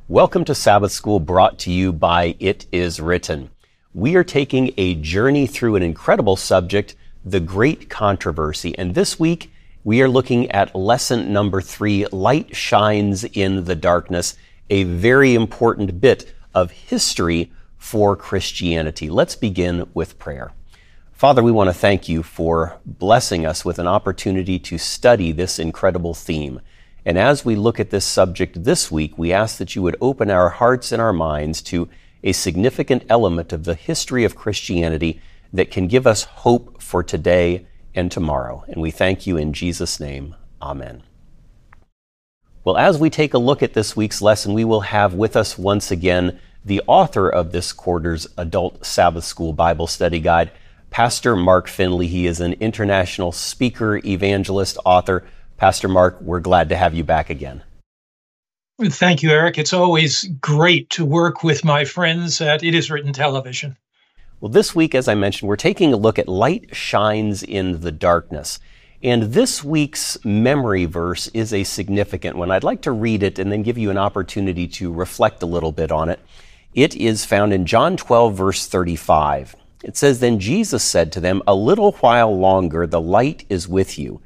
Welcome to Sabbath School, brought to you by It Is Written. We are taking a journey through an incredible subject, the Great Controversy. And this week, we are looking at lesson number 3, Light Shines in the Darkness, a very important bit of history for Christianity. Let's begin with prayer. Father, we want to thank you for blessing us with an opportunity to study this incredible theme. And as we look at this subject this week, we ask that you would open our hearts and our minds to a significant element of the history of Christianity that can give us hope for today and tomorrow. And we thank you in Jesus' name. Amen. Well, as we take a look at this week's lesson, we will have with us once again the author of this quarter's Adult Sabbath School Bible Study Guide, Pastor Mark Finley. He is an international speaker, evangelist, author. Pastor Mark, we're glad to have you back again. Thank you, Eric. It's always great to work with my friends at It Is Written Television. Well, this week, as I mentioned, we're taking a look at Light Shines in the Darkness. And this week's memory verse is a significant one. I'd like to read it and then give you an opportunity to reflect a little bit on it. It is found in John 12, verse 35. It says, "Then Jesus said to them, 'A little while longer the light is with you.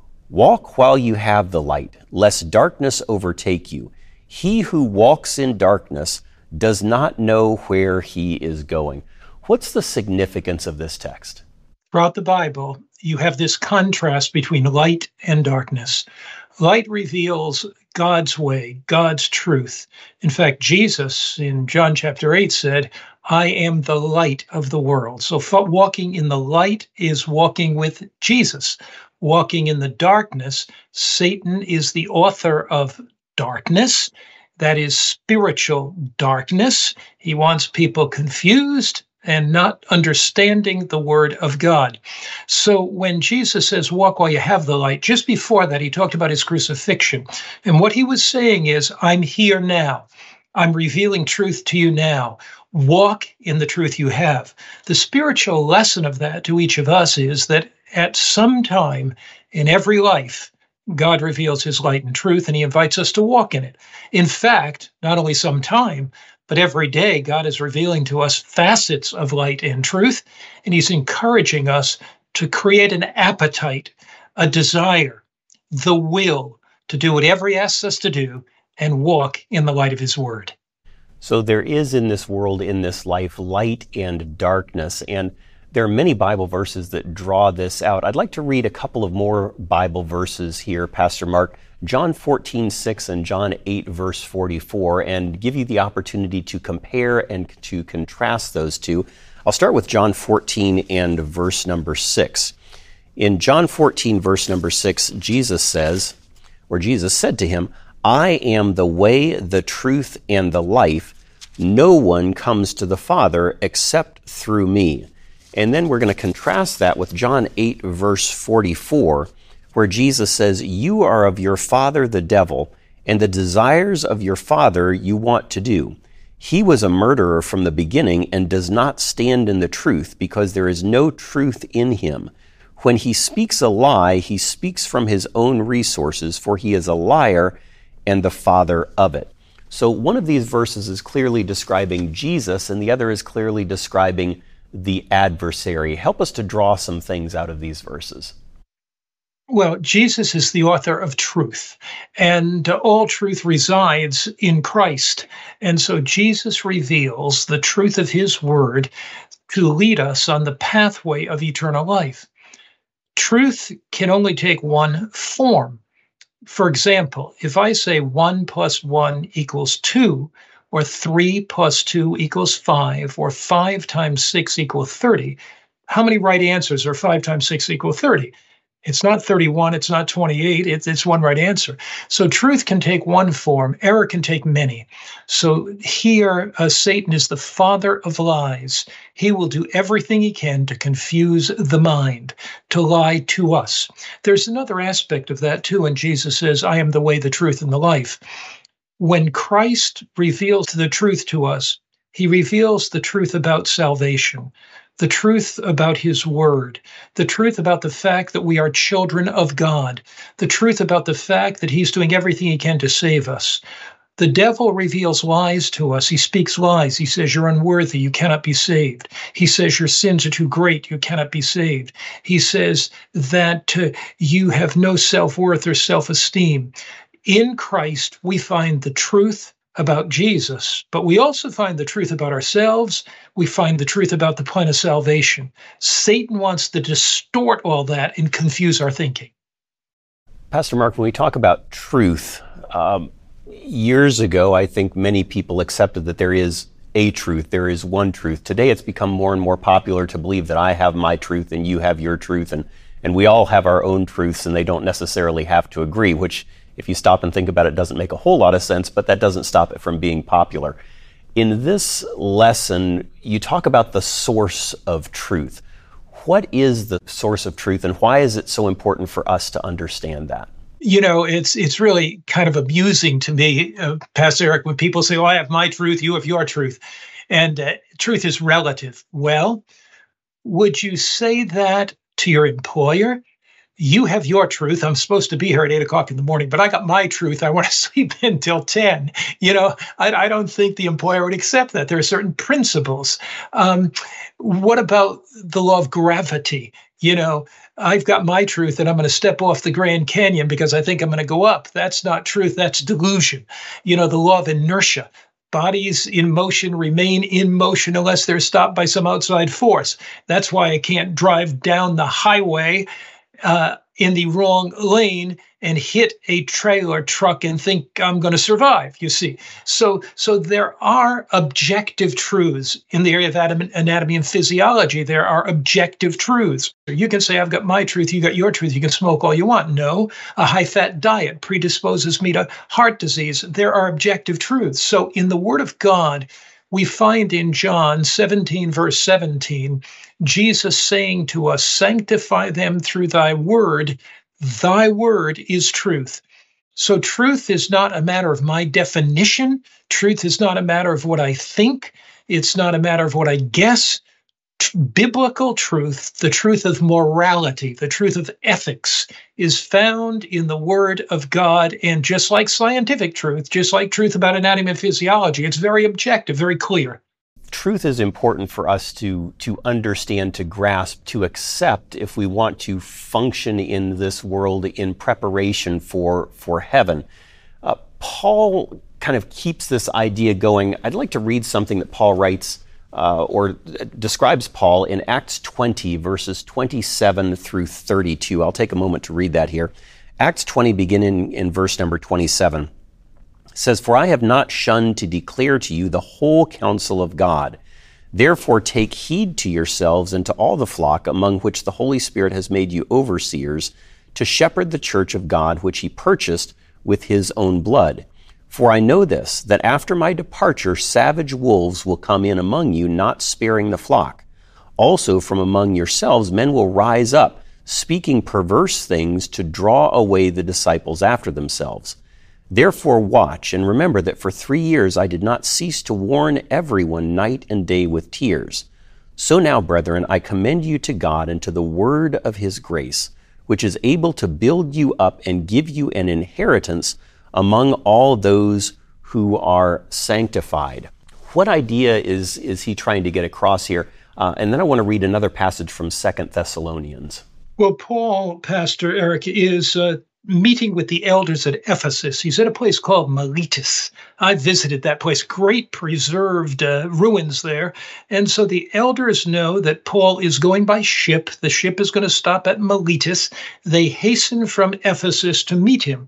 Walk while you have the light, lest darkness overtake you. He who walks in darkness does not know where he is going.'" What's the significance of this text? Throughout the Bible, you have this contrast between light and darkness. Light reveals God's way, God's truth. In fact, Jesus in John chapter 8 said, "I am the light of the world." So walking in the light is walking with Jesus. Walking in the darkness, Satan is the author of darkness. That is spiritual darkness. He wants people confused and not understanding the word of God. So when Jesus says, "Walk while you have the light," just before that, he talked about his crucifixion. And what he was saying is, I'm here now. I'm revealing truth to you now. Walk in the truth you have. The spiritual lesson of that to each of us is that at some time in every life, God reveals his light and truth, and he invites us to walk in it. In fact, not only some time, but every day, God is revealing to us facets of light and truth, and he's encouraging us to create an appetite, a desire, the will to do whatever he asks us to do and walk in the light of his word. So there is in this world, in this life, light and darkness, and there are many Bible verses that draw this out. I'd like to read a couple of more Bible verses here, Pastor Mark. John 14:6 and John 8, verse 44, and give you the opportunity to compare and to contrast those two. I'll start with John 14 and verse number 6. In John 14, verse number 6, Jesus said to him, "I am the way, the truth, and the life. No one comes to the Father except through me." And then we're going to contrast that with John 8, verse 44, where Jesus says, "You are of your father the devil, and the desires of your father you want to do. He was a murderer from the beginning and does not stand in the truth, because there is no truth in him. When he speaks a lie, he speaks from his own resources, for he is a liar and the father of it." So one of these verses is clearly describing Jesus, and the other is clearly describing the adversary. Help us to draw some things out of these verses. Well, Jesus is the author of truth, and all truth resides in Christ. And so Jesus reveals the truth of his word to lead us on the pathway of eternal life. Truth can only take one form. For example, if I say 1 plus 1 equals 2, or 3 plus 2 equals 5, or 5 times 6 equals 30, how many right answers are 5 times 6 equals 30? It's not 31, it's not 28, it's one right answer. So truth can take one form, error can take many. So here, Satan is the father of lies. He will do everything he can to confuse the mind, to lie to us. There's another aspect of that too, and Jesus says, "I am the way, the truth, and the life." When Christ reveals the truth to us, he reveals the truth about salvation, the truth about his word, the truth about the fact that we are children of God, the truth about the fact that he's doing everything he can to save us, The devil reveals lies to us. He speaks lies. He says, you're unworthy. You cannot be saved. He says, your sins are too great. You cannot be saved. He says that you have no self-worth or self-esteem. In Christ, we find the truth about Jesus, but we also find the truth about ourselves. We find the truth about the plan of salvation. Satan wants to distort all that and confuse our thinking. Pastor Mark, when we talk about truth, years ago, I think many people accepted that there is a truth, there is one truth. Today, it's become more and more popular to believe that I have my truth and you have your truth, and we all have our own truths, and they don't necessarily have to agree, which, if you stop and think about it, doesn't make a whole lot of sense, but that doesn't stop it from being popular. In this lesson, you talk about the source of truth. What is the source of truth, and why is it so important for us to understand that? You know, it's really kind of amusing to me, Pastor Eric, when people say, oh, I have my truth, you have your truth, and truth is relative. Well, would you say that to your employer? You have your truth. I'm supposed to be here at 8 o'clock in the morning, but I got my truth. I want to sleep until 10. You know, I don't think the employer would accept that. There are certain principles. What about the law of gravity? You know, I've got my truth and I'm going to step off the Grand Canyon because I think I'm going to go up. That's not truth. That's delusion. You know, the law of inertia. Bodies in motion remain in motion unless they're stopped by some outside force. That's why I can't drive down the highway in the wrong lane and hit a trailer truck and think I'm going to survive, you see. So there are objective truths in the area of anatomy and physiology. There are objective truths. You can say, I've got my truth, you got your truth, you can smoke all you want. No, a high-fat diet predisposes me to heart disease. There are objective truths. So in the Word of God, we find in John 17, verse 17, Jesus saying to us, sanctify them through thy word is truth. So truth is not a matter of my definition. Truth is not a matter of what I think. It's not a matter of what I guess. Biblical truth, the truth of morality, the truth of ethics, is found in the Word of God. And just like scientific truth, just like truth about anatomy and physiology, it's very objective, very clear. Truth is important for us to understand, to grasp, to accept if we want to function in this world in preparation for heaven. Paul kind of keeps this idea going. I'd like to read something that Paul writes or describes Paul in Acts 20, verses 27 through 32. I'll take a moment to read that here. Acts 20, beginning in verse number 27. Says, for I have not shunned to declare to you the whole counsel of God. Therefore take heed to yourselves and to all the flock among which the Holy Spirit has made you overseers, to shepherd the church of God, which he purchased with his own blood. For I know this, that after my departure savage wolves will come in among you, not sparing the flock. Also from among yourselves men will rise up, speaking perverse things to draw away the disciples after themselves. Therefore watch, and remember that for 3 years I did not cease to warn everyone night and day with tears. So now, brethren, I commend you to God and to the word of his grace, which is able to build you up and give you an inheritance among all those who are sanctified. What idea is he trying to get across here? And then I want to read another passage from 2 Thessalonians. Well, Paul, Pastor Eric, is meeting with the elders at Ephesus. He's at a place called Miletus. I visited that place, great preserved ruins there. And so the elders know that Paul is going by ship. The ship is going to stop at Miletus. They hasten from Ephesus to meet him.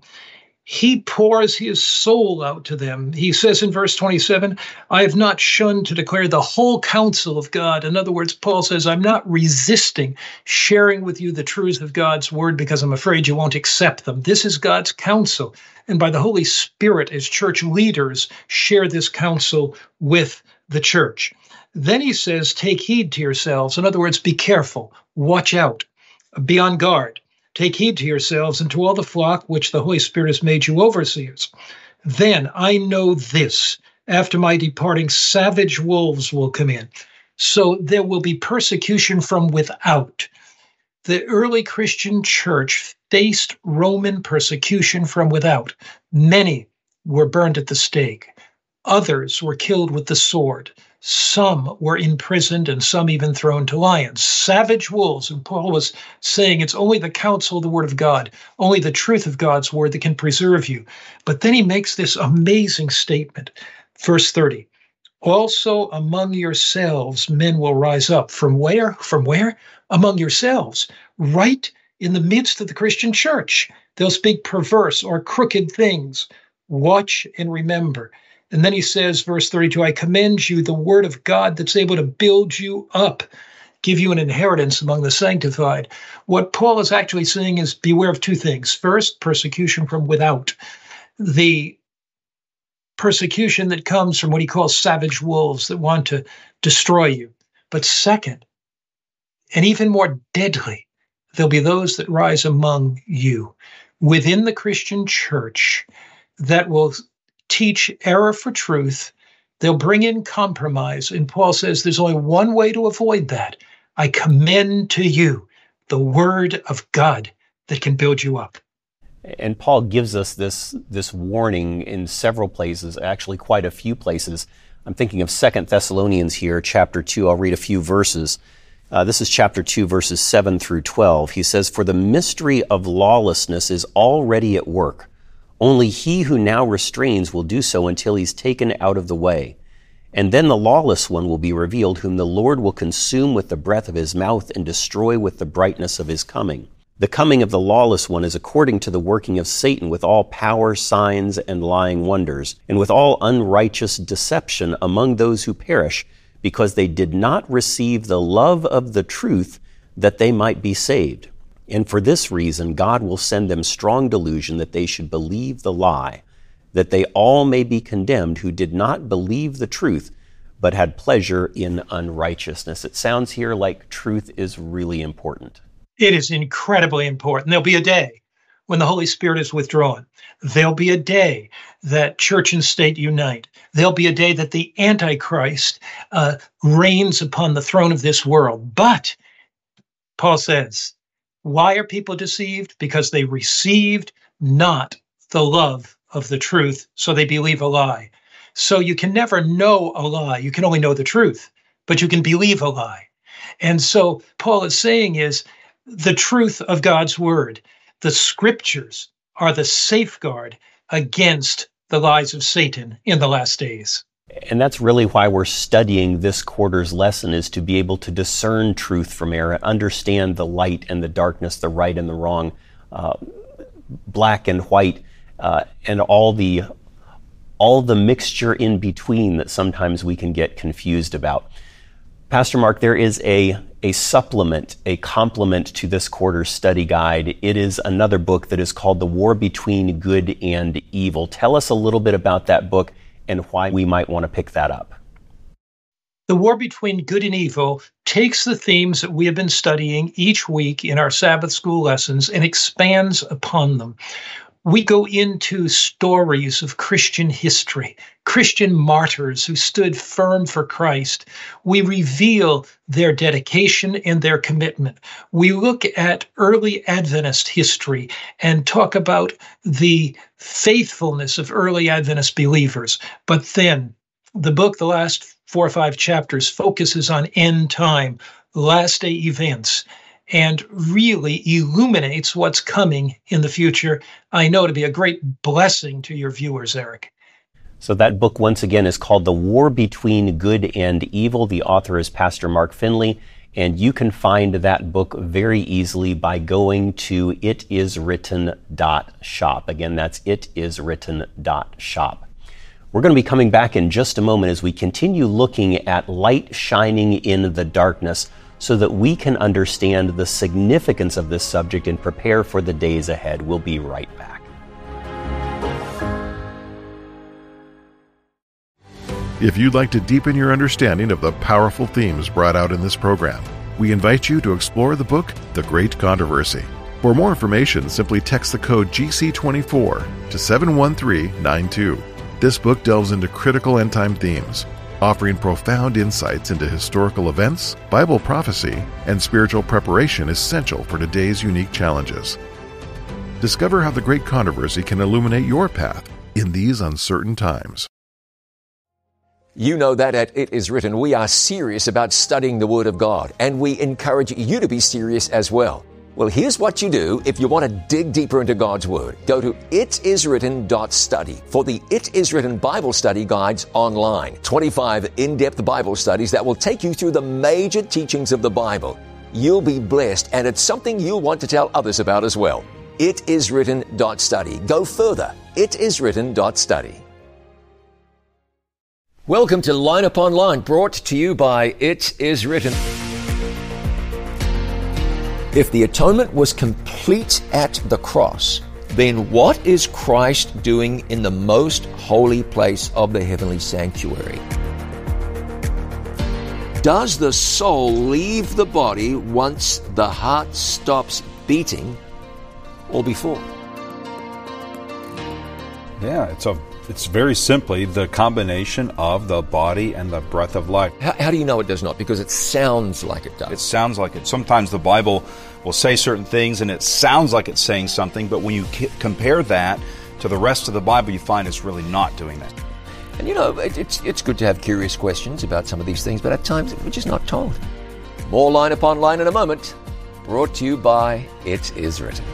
He pours his soul out to them. He says in verse 27, I have not shunned to declare the whole counsel of God. In other words, Paul says, I'm not resisting sharing with you the truths of God's word because I'm afraid you won't accept them. This is God's counsel. And by the Holy Spirit, as church leaders, share this counsel with the church. Then he says, take heed to yourselves. In other words, be careful, watch out, be on guard. Take heed to yourselves and to all the flock which the Holy Spirit has made you overseers. Then I know this, after my departing, savage wolves will come in. So there will be persecution from without. The early Christian church faced Roman persecution from without. Many were burned at the stake. Others were killed with the sword. Some were imprisoned and some even thrown to lions. Savage wolves. And Paul was saying it's only the counsel of the word of God, only the truth of God's word that can preserve you. But then he makes this amazing statement. Verse 30. Also among yourselves men will rise up. From where? From where? Among yourselves. Right in the midst of the Christian church. They'll speak perverse or crooked things. Watch and remember. And then he says, verse 32, I commend you the word of God that's able to build you up, give you an inheritance among the sanctified. What Paul is actually saying is beware of two things. First, persecution from without. The persecution that comes from what he calls savage wolves that want to destroy you. But second, and even more deadly, there'll be those that rise among you within the Christian church that will teach error for truth. They'll bring in compromise. And Paul says there's only one way to avoid that. I commend to you the word of God that can build you up. And Paul gives us this warning in several places, actually quite a few places. I'm thinking of 2 Thessalonians here, chapter 2. I'll read a few verses. This is chapter 2, verses 7 through 12. He says, For the mystery of lawlessness is already at work. Only he who now restrains will do so until he's taken out of the way. And then the lawless one will be revealed, whom the Lord will consume with the breath of his mouth and destroy with the brightness of his coming. The coming of the lawless one is according to the working of Satan with all power, signs, and lying wonders, and with all unrighteous deception among those who perish, because they did not receive the love of the truth that they might be saved. And for this reason, God will send them strong delusion that they should believe the lie, that they all may be condemned who did not believe the truth, but had pleasure in unrighteousness. It sounds here like truth is really important. It is incredibly important. There'll be a day when the Holy Spirit is withdrawn. There'll be a day that church and state unite. There'll be a day that the Antichrist reigns upon the throne of this world. But, Paul says, why are people deceived? Because they received not the love of the truth, so they believe a lie. So you can never know a lie. You can only know the truth, but you can believe a lie. And so Paul is saying is the truth of God's word. The scriptures are the safeguard against the lies of Satan in the last days. And that's really why we're studying this quarter's lesson, is to be able to discern truth from error, understand the light and the darkness, the right and the wrong, black and white, and all the mixture in between that sometimes we can get confused about. Pastor Mark, there is a supplement, a complement to this quarter's study guide. It is another book that is called The War Between Good and Evil. Tell us a little bit about that book and why we might want to pick that up. The War Between Good and Evil takes the themes that we have been studying each week in our Sabbath school lessons and expands upon them. We go into stories of Christian history, Christian martyrs who stood firm for Christ. We reveal their dedication and their commitment. We look at early Adventist history and talk about the faithfulness of early Adventist believers. But then the book, the last 4 or 5 chapters, focuses on end time, last day events, and really illuminates what's coming in the future. I know to be a great blessing to your viewers, Eric. So that book, once again, is called The War Between Good and Evil. The author is Pastor Mark Finley, and you can find that book very easily by going to itiswritten.shop. Again, that's itiswritten.shop. We're going to be coming back in just a moment as we continue looking at light shining in the darkness, so that we can understand the significance of this subject and prepare for the days ahead. We'll be right back. If you'd like to deepen your understanding of the powerful themes brought out in this program, we invite you to explore the book, The Great Controversy. For more information, simply text the code GC24 to 71392. This book delves into critical end-time themes, offering profound insights into historical events, Bible prophecy, and spiritual preparation essential for today's unique challenges. Discover how the Great Controversy can illuminate your path in these uncertain times. You know that at It Is Written, we are serious about studying the Word of God, and we encourage you to be serious as well. Well, here's what you do if you want to dig deeper into God's Word. Go to itiswritten.study for the It Is Written Bible Study Guides online. 25 in-depth Bible studies that will take you through the major teachings of the Bible. You'll be blessed, and it's something you'll want to tell others about as well. Itiswritten.study. Go further. Itiswritten.study. Welcome to Line Upon Line, brought to you by It Is Written. If the atonement was complete at the cross, then what is Christ doing in the most holy place of the heavenly sanctuary? Does the soul leave the body once the heart stops beating, or before? Yeah, it's very simply the combination of the body and the breath of life. How do you know it does not? Because it sounds like it does. It sounds like it. Sometimes the Bible will say certain things and it sounds like it's saying something, but when you compare that to the rest of the Bible, you find it's really not doing that. And you know, it's good to have curious questions about some of these things, but at times we're just not told. More Line Upon Line in a moment, brought to you by It Is Written.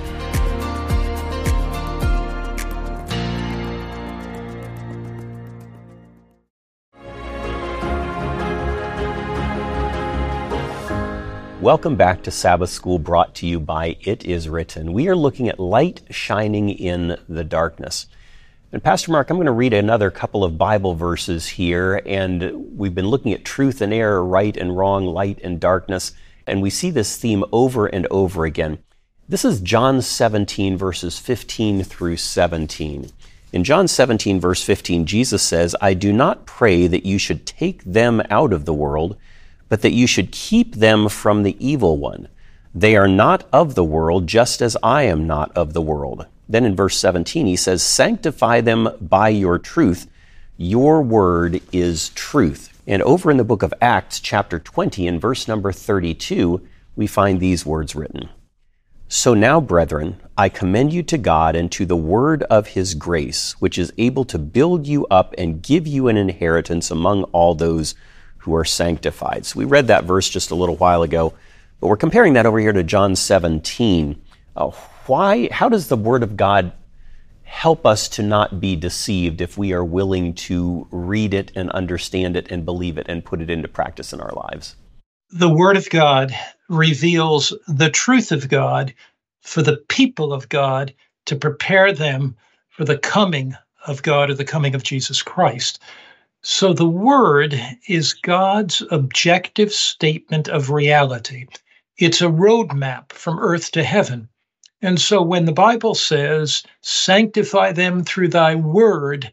Welcome back to Sabbath School, brought to you by It Is Written. We are looking at light shining in the darkness. And Pastor Mark, I'm going to read another couple of Bible verses here, and we've been looking at truth and error, right and wrong, light and darkness, and we see this theme over and over again. This is John 17, verses 15 through 17. In John 17, verse 15, Jesus says, "I do not pray that you should take them out of the world, but that you should keep them from the evil one. They are not of the world, just as I am not of the world." Then in verse 17, he says, "Sanctify them by your truth. Your word is truth." And over in the book of Acts, chapter 20, in verse number 32, we find these words written. "So now, brethren, I commend you to God and to the word of his grace, which is able to build you up and give you an inheritance among all those who are sanctified." So we read that verse just a little while ago, but we're comparing that over here to John 17. How does the Word of God help us to not be deceived if we are willing to read it and understand it and believe it and put it into practice in our lives? The Word of God reveals the truth of God for the people of God to prepare them for the coming of God or the coming of Jesus Christ. So the Word is God's objective statement of reality. It's a roadmap from earth to heaven. And so when the Bible says, "Sanctify them through thy word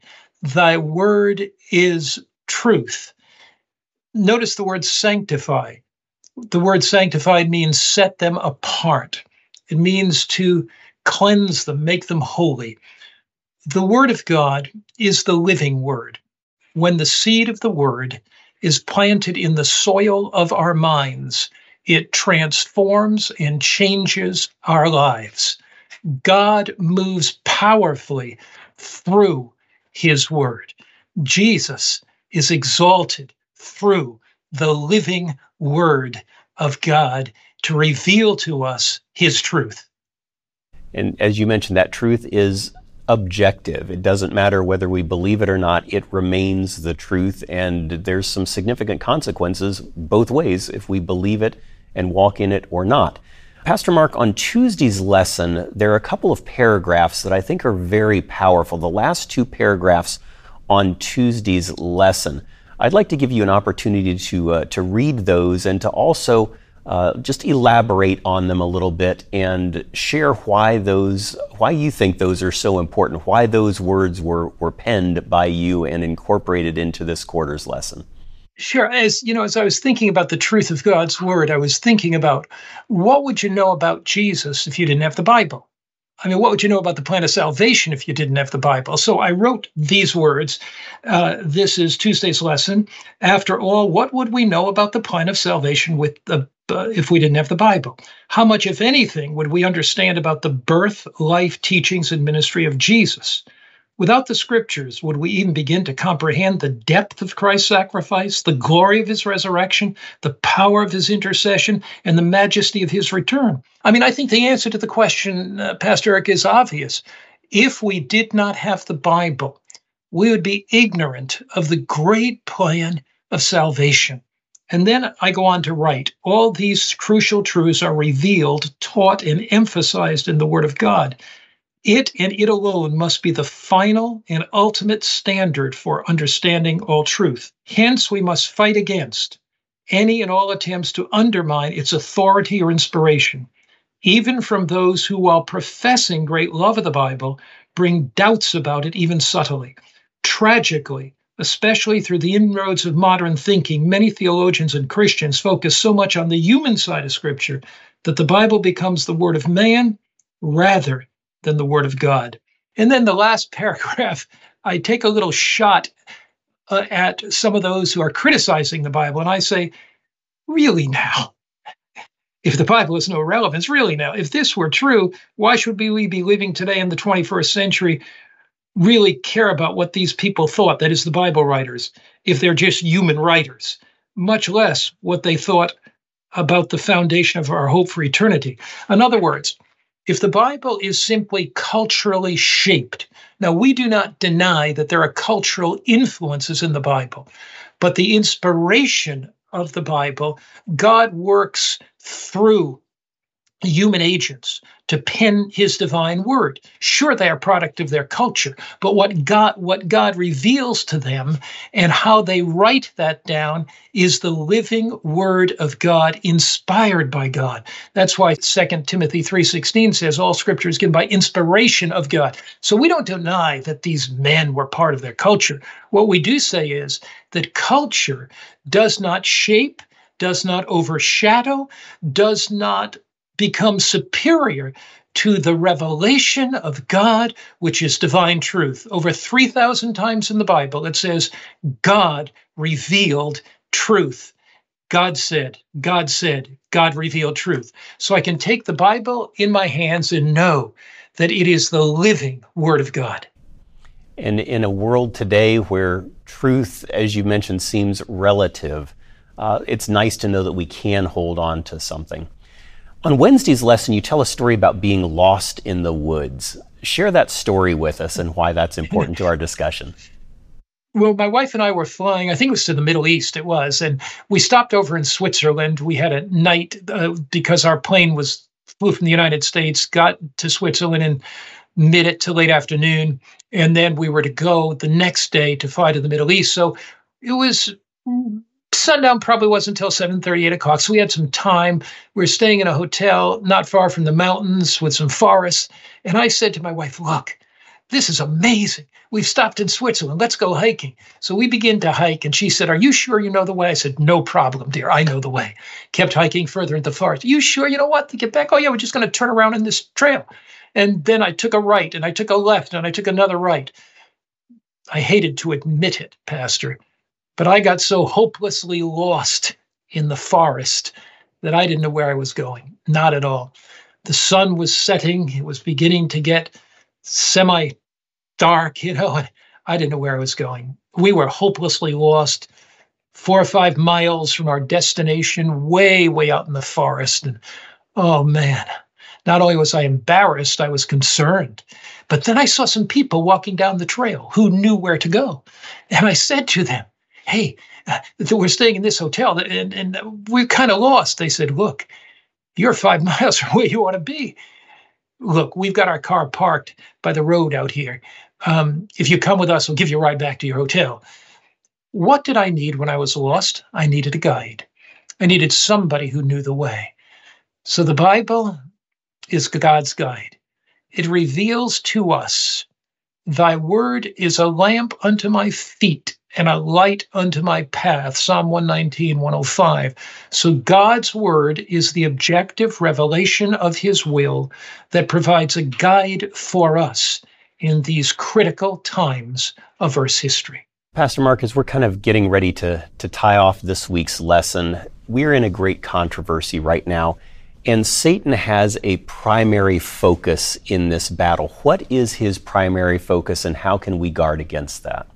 is truth." Notice the word sanctify. The word sanctified means set them apart. It means to cleanse them, make them holy. The Word of God is the living Word. When the seed of the Word is planted in the soil of our minds, it transforms and changes our lives. God moves powerfully through his Word. Jesus is exalted through the living Word of God to reveal to us his truth. And as you mentioned, that truth is objective. It doesn't matter whether we believe it or not, it remains the truth, and there's some significant consequences both ways if we believe it and walk in it or not. Pastor Mark, on Tuesday's lesson, there are a couple of paragraphs that I think are very powerful. The last two paragraphs on Tuesday's lesson. I'd like to give you an opportunity to read those and to also just elaborate on them a little bit and share why you think those are so important, why those words were penned by you and incorporated into this quarter's lesson. Sure. As I was thinking about the truth of God's Word, I was thinking about what would you know about Jesus if you didn't have the Bible? I mean, what would you know about the plan of salvation if you didn't have the Bible? So I wrote these words. This is Tuesday's lesson. After all, what would we know about the plan of salvation if we didn't have the Bible? How much, if anything, would we understand about the birth, life, teachings, and ministry of Jesus? Without the scriptures, would we even begin to comprehend the depth of Christ's sacrifice, the glory of his resurrection, the power of his intercession, and the majesty of his return? I mean, I think the answer to the question, Pastor Eric, is obvious. If we did not have the Bible, we would be ignorant of the great plan of salvation. And then I go on to write, all these crucial truths are revealed, taught, and emphasized in the Word of God. It and it alone must be the final and ultimate standard for understanding all truth. Hence, we must fight against any and all attempts to undermine its authority or inspiration, even from those who, while professing great love of the Bible, bring doubts about it even subtly. Tragically, especially through the inroads of modern thinking, many theologians and Christians focus so much on the human side of Scripture that the Bible becomes the word of man rather than the word of God. And then the last paragraph, I take a little shot at some of those who are criticizing the Bible, and I say, really now? If the Bible has no relevance, really now? If this were true, why should we be living today in the 21st century really care about what these people thought, that is the Bible writers, if they're just human writers, much less what they thought about the foundation of our hope for eternity? In other words, if the Bible is simply culturally shaped, now we do not deny that there are cultural influences in the Bible, but the inspiration of the Bible, God works through human agents to pen his divine word. Sure, they are product of their culture, but what God reveals to them and how they write that down is the living word of God, inspired by God. That's why 2 Timothy 3:16 says all scripture is given by inspiration of God. So we don't deny that these men were part of their culture. What we do say is that culture does not shape, does not overshadow, does not become superior to the revelation of God, which is divine truth. Over 3,000 times in the Bible, it says, God revealed truth. God said, God said, God revealed truth. So I can take the Bible in my hands and know that it is the living Word of God. And in a world today where truth, as you mentioned, seems relative, it's nice to know that we can hold on to something. On Wednesday's lesson, you tell a story about being lost in the woods. Share that story with us and why that's important to our discussion. Well, my wife and I were flying, I think it was to the Middle East, and we stopped over in Switzerland. We had a night because our plane flew from the United States, got to Switzerland in mid to late afternoon, and then we were to go the next day to fly to the Middle East. So it was sundown, probably wasn't until 7:30, 8 o'clock. So we had some time. We were staying in a hotel not far from the mountains with some forests. And I said to my wife, look, this is amazing. We've stopped in Switzerland. Let's go hiking. So we begin to hike. And she said, are you sure you know the way? I said, no problem, dear. I know the way. Kept hiking further into the forest. You sure? You know what? To get back? Oh, yeah, we're just going to turn around in this trail. And then I took a right and I took a left and I took another right. I hated to admit it, Pastor, but I got so hopelessly lost in the forest that I didn't know where I was going. Not at all. The sun was setting. It was beginning to get semi-dark, and I didn't know where I was going. We were hopelessly lost, 4 or 5 miles from our destination, way, way out in the forest. And oh, man, not only was I embarrassed, I was concerned. But then I saw some people walking down the trail who knew where to go. And I said to them, hey, we're staying in this hotel, and we're kind of lost. They said, look, you're 5 miles from where you want to be. Look, we've got our car parked by the road out here. If you come with us, we'll give you a ride back to your hotel. What did I need when I was lost? I needed a guide. I needed somebody who knew the way. So the Bible is God's guide. It reveals to us, thy word is a lamp unto my feet and a light unto my path, Psalm 119, 105. So God's word is the objective revelation of his will that provides a guide for us in these critical times of Earth's history. Pastor Mark, as we're kind of getting ready to tie off this week's lesson, we're in a great controversy right now. And Satan has a primary focus in this battle. What is his primary focus, and how can we guard against that?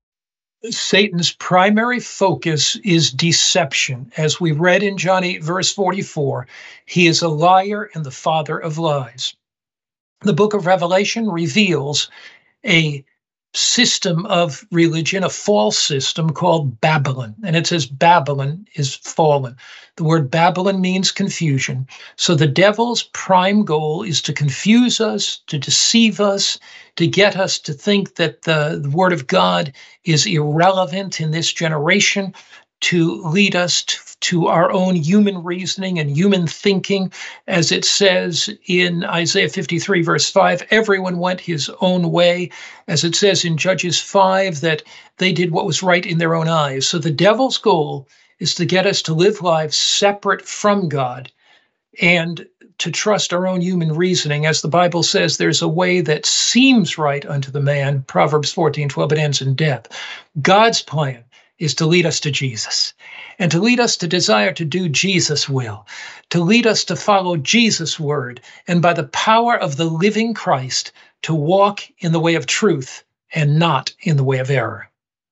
Satan's primary focus is deception. As we read in John 8, verse 44, he is a liar and the father of lies. The book of Revelation reveals a system of religion, a false system called Babylon. And it says Babylon is fallen. The word Babylon means confusion. So the devil's prime goal is to confuse us, to deceive us, to get us to think that the word of God is irrelevant in this generation, to lead us to our own human reasoning and human thinking. As it says in Isaiah 53, verse 5, everyone went his own way. As it says in Judges 5, that they did what was right in their own eyes. So the devil's goal is to get us to live lives separate from God and to trust our own human reasoning. As the Bible says, there's a way that seems right unto the man, Proverbs 14:12, it ends in death. God's plan is to lead us to Jesus, and to lead us to desire to do Jesus' will, to lead us to follow Jesus' word, and by the power of the living Christ, to walk in the way of truth and not in the way of error.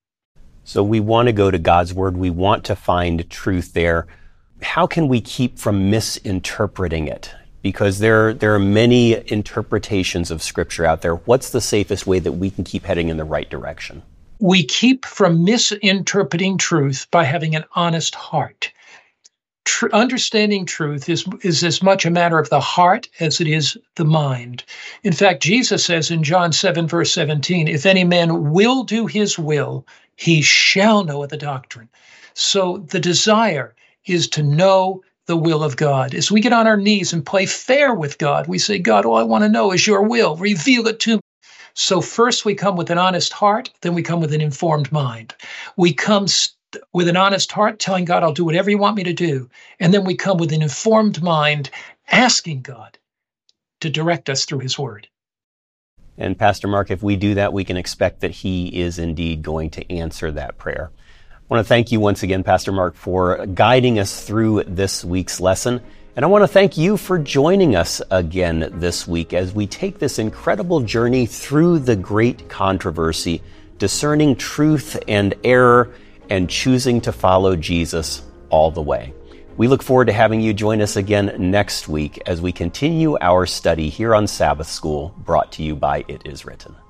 So we want to go to God's word. We want to find truth there. How can we keep from misinterpreting it? Because there are many interpretations of Scripture out there. What's the safest way that we can keep heading in the right direction? We keep from misinterpreting truth by having an honest heart. Understanding truth is as much a matter of the heart as it is the mind. In fact, Jesus says in John 7, verse 17, if any man will do his will, he shall know the doctrine. So the desire is to know the will of God. As we get on our knees and play fair with God, we say, God, all I want to know is your will. Reveal it to me. So first we come with an honest heart, then we come with an informed mind. We come with an honest heart, telling God, I'll do whatever you want me to do. And then we come with an informed mind, asking God to direct us through his word. And Pastor Mark, if we do that, we can expect that he is indeed going to answer that prayer. I want to thank you once again, Pastor Mark, for guiding us through this week's lesson. And I want to thank you for joining us again this week as we take this incredible journey through the great controversy, discerning truth and error and choosing to follow Jesus all the way. We look forward to having you join us again next week as we continue our study here on Sabbath School, brought to you by It Is Written.